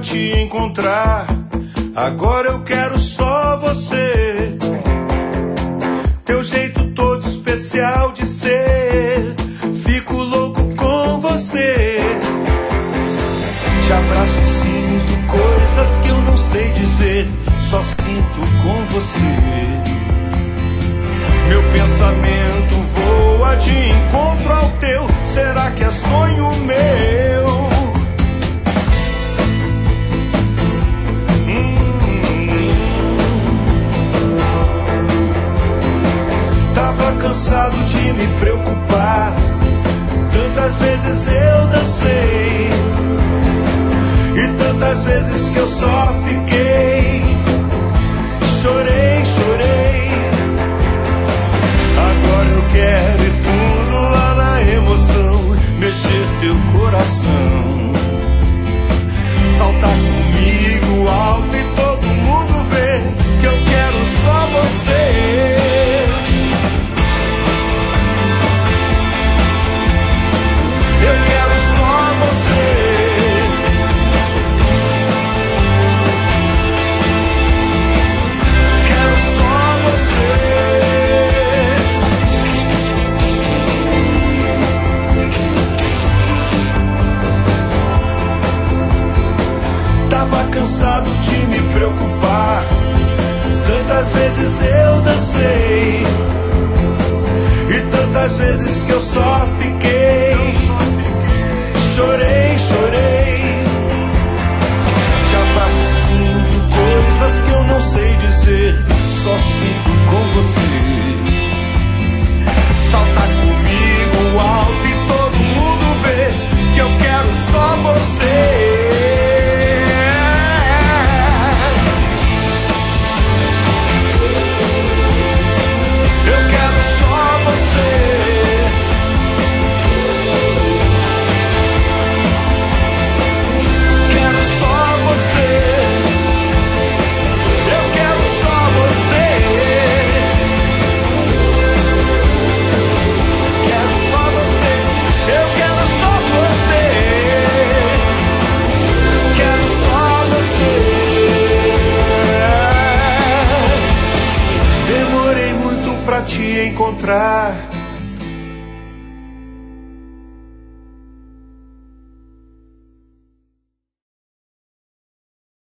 te encontrar. Agora eu quero só você. Teu jeito todo especial de ser. Fico louco com você. Te abraço e sinto coisas que eu não sei dizer. Só sinto com você. Meu pensamento voa de encontro ao teu. Será que é sonho meu? Tava cansado de me preocupar. Tantas vezes eu dancei e tantas vezes que eu só fiquei. Chorei, chorei. Agora eu quero ir fundo lá na emoção, mexer teu coração, saltar comigo alto e todo mundo ver que eu quero só você. Eu quero só você. Quero só você. Tava cansado de me preocupar. Tantas vezes eu dancei e tantas vezes que eu só fiquei. Chorei, chorei. Te abraço e sinto coisas que eu não sei dizer. Só sinto com você. Saltar comigo alto e todo mundo ver que eu quero só você. Eu quero só você. Quero só você. Eu quero só você. Quero só você. Eu quero só você. Quero só você. Demorei muito pra te encontrar.